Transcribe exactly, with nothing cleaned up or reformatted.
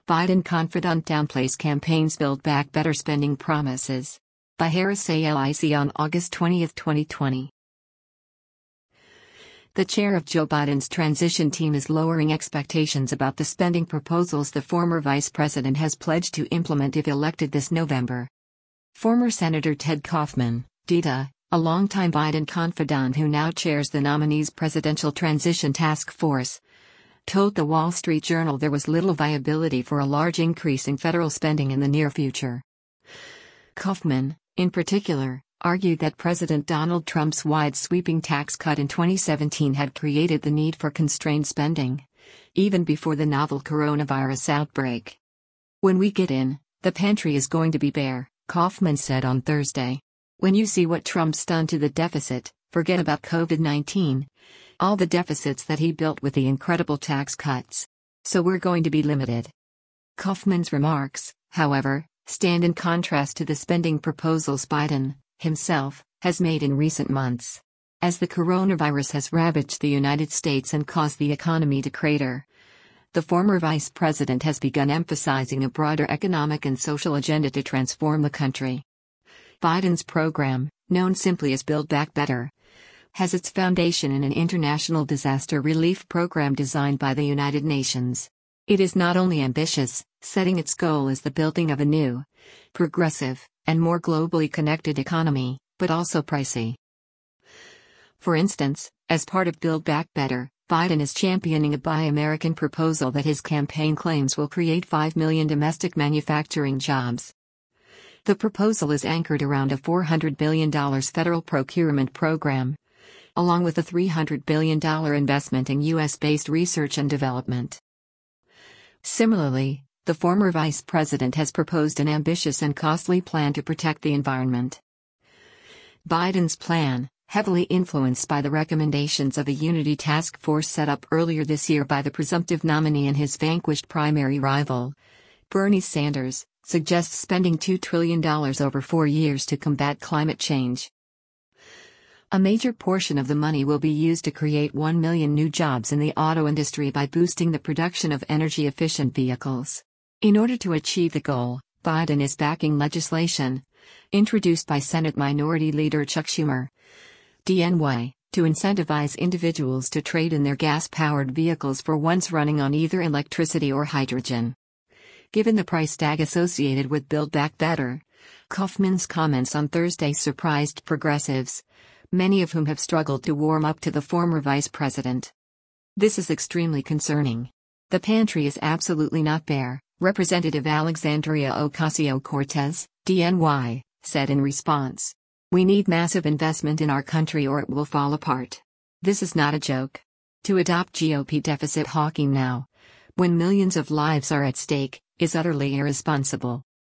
Biden confidant downplays campaign's Build Back Better spending promises. By Harris A L I C on August twentieth, twenty twenty. The chair of Joe Biden's transition team is lowering expectations about the spending proposals the former vice president has pledged to implement if elected this November. Former Senator Ted Kaufman, D T A, a longtime Biden confidant who now chairs the nominee's presidential transition task force, told the Wall Street Journal there was little viability for a large increase in federal spending in the near future. Kaufman, in particular, argued that President Donald Trump's wide-sweeping tax cut in twenty seventeen had created the need for constrained spending, even before the novel coronavirus outbreak. "When we get in, the pantry is going to be bare," Kaufman said on Thursday. "When you see what Trump's done to the deficit, forget about COVID nineteen. All the deficits that he built with the incredible tax cuts. So we're going to be limited." Kaufman's remarks, however, stand in contrast to the spending proposals Biden, himself, has made in recent months. As the coronavirus has ravaged the United States and caused the economy to crater, the former vice president has begun emphasizing a broader economic and social agenda to transform the country. Biden's program, known simply as Build Back Better, has its foundation in an international disaster relief program designed by the United Nations. It is not only ambitious, setting its goal as the building of a new, progressive, and more globally connected economy, but also pricey. For instance, as part of Build Back Better, Biden is championing a Buy American proposal that his campaign claims will create five million domestic manufacturing jobs. The proposal is anchored around a four hundred billion dollars federal procurement program, along with a three hundred billion dollars investment in U S-based research and development. Similarly, the former vice president has proposed an ambitious and costly plan to protect the environment. Biden's plan, heavily influenced by the recommendations of a unity task force set up earlier this year by the presumptive nominee and his vanquished primary rival, Bernie Sanders, suggests spending two trillion dollars over four years to combat climate change. A major portion of the money will be used to create one million new jobs in the auto industry by boosting the production of energy-efficient vehicles. In order to achieve the goal, Biden is backing legislation, introduced by Senate Minority Leader Chuck Schumer, D N Y, to incentivize individuals to trade in their gas-powered vehicles for ones running on either electricity or hydrogen. Given the price tag associated with Build Back Better, Kaufman's comments on Thursday surprised progressives, many of whom have struggled to warm up to the former vice president. "This is extremely concerning. The pantry is absolutely not bare," Representative Alexandria Ocasio-Cortez, D N Y, said in response. "We need massive investment in our country or it will fall apart. This is not a joke. To adopt G O P deficit hawking now, when millions of lives are at stake, is utterly irresponsible."